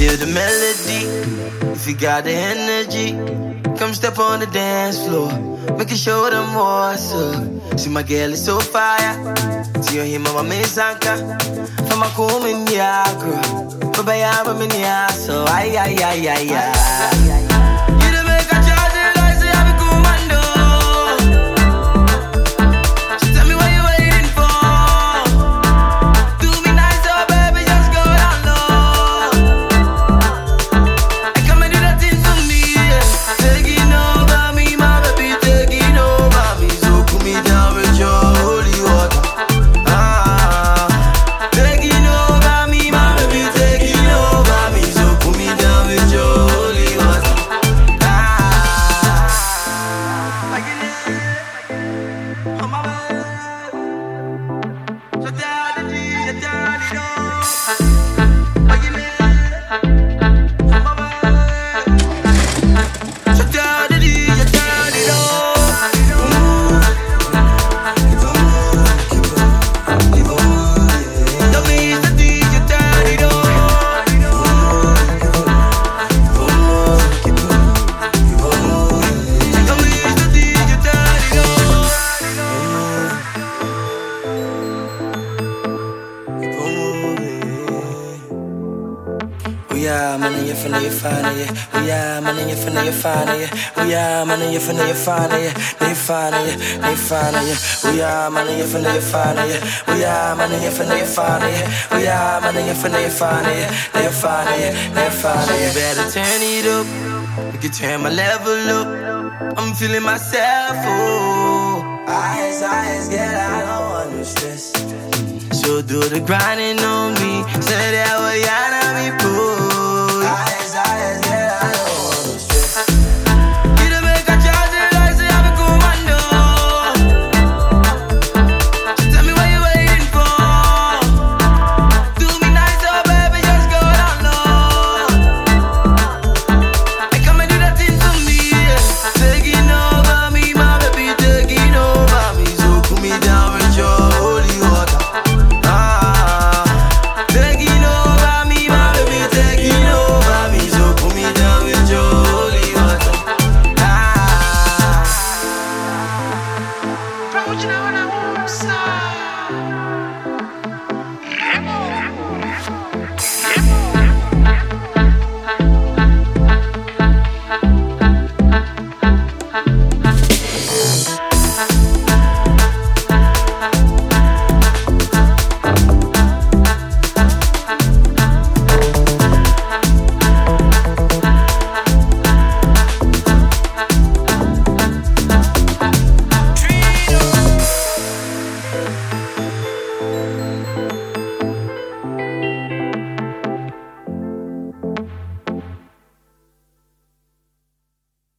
hear the melody, if you got the energy, come step on the dance floor, make it show them what's up. See my girl is so fire, see you hear my mizanka, from my cool in Niagara, but by I'm in the so ay. You the make a charge it like say I'm a commando. So tell me what you waiting for. Do me nice, oh baby, just go down low. And come and do that thing for me, yeah. Taking over me, my baby, taking over me. So cool me down with your holy water. Taking over me, my baby, taking over me. So cool me down with your holy water. I get it. Oh my baby. So tell the DJ, turn it on. I get it. Oh my baby. So tell the DJ, turn it on. Tell me it's the DJ, turn it on. Tell me it's the DJ, turn it on. Oh yeah, man, you finna you find it. Oh yeah, man, you finna you find it. Oh yeah, man, you finna you find it. They find it. Oh yeah, man, you finna you find it. Oh yeah, man, you finna you find it. Oh yeah, man, you finna you find it. They find it. You better turn it up. You can turn my level up. I'm feeling myself. Oh, eyes, get out, I don't want no stress. So do the grinding on me. Say that way out of me, pull. Eyes, get out, I don't want no stress. You the make a charge it like say I'm a commando. So tell me what you waiting for. Do me nice, oh baby, just go down low. And come and do that thing for me, yeah. Taking over me, my baby, taking over me. So cool me down with your holy water. Taking over me, my baby, taking over me. So put me down with your holy water. Bro, you know what I want,